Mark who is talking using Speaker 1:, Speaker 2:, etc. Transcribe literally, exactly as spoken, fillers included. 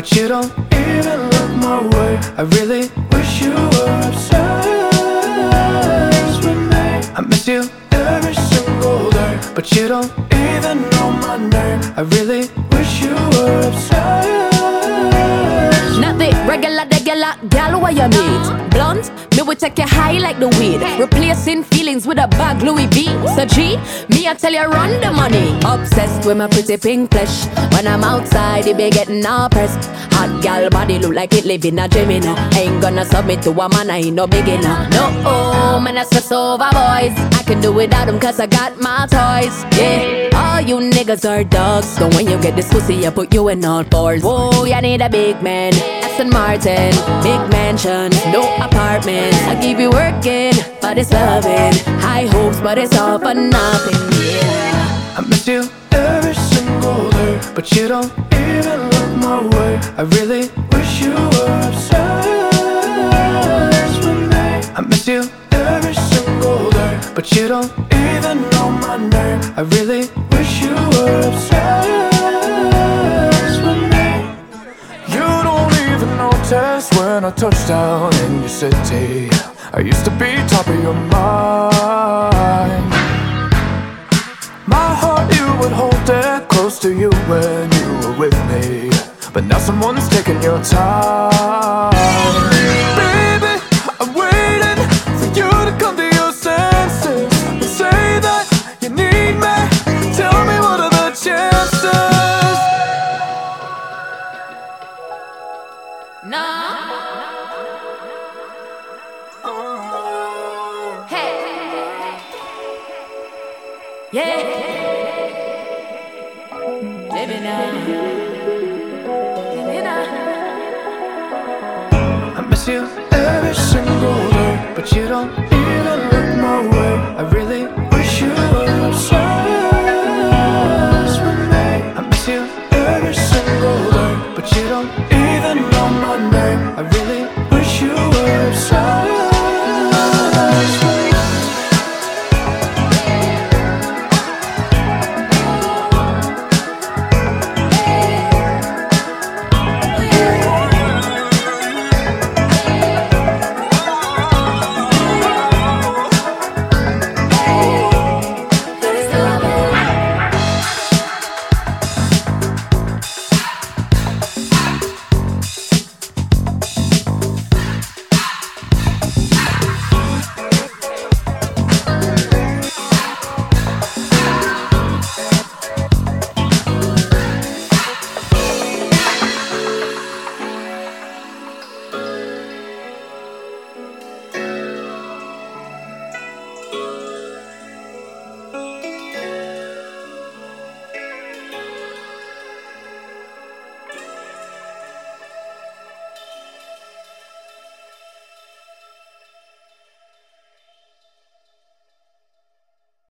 Speaker 1: but you don't even look my way. I really wish you were obsessed with me. I miss you every single day, but you don't even know my name. I really wish you were obsessed.
Speaker 2: Not the regular, regular gal where you meet. Blunt, me will take you high like the weed. Replacing feelings with a bag Louis V. So G, me I tell you run the money. Obsessed with my pretty pink flesh. When I'm outside, it be getting all pressed. Hot gal body look like it live in a dream, you know. Ain't gonna submit to a man, I ain't no beginner. No, oh, man, I stress over boys. I can do without them cause I got my toys. Yeah, all you niggas are dogs. So when you get this pussy, I put you in all fours. Whoa, you need a big man. Aston Martin, big mansion, no apartment. I keep you working, but it's loving. High hopes, but it's all for nothing, yeah.
Speaker 1: I miss you every single day, but you don't even look my way. I really wish you were obsessed with me. I miss you every single day, but you don't even know my name. I really wish you were obsessed with me. You don't even notice when I touch down in your city. I used to be top of your mind. My heart, you would hold it close to you when you were with me. But now someone's taking your time. Baby, I'm waiting for you to come to your senses and say that you need me. Tell me what are the chances?
Speaker 2: No. Hey. Yeah. Living now. Living now.
Speaker 1: I miss you every single day, but you don't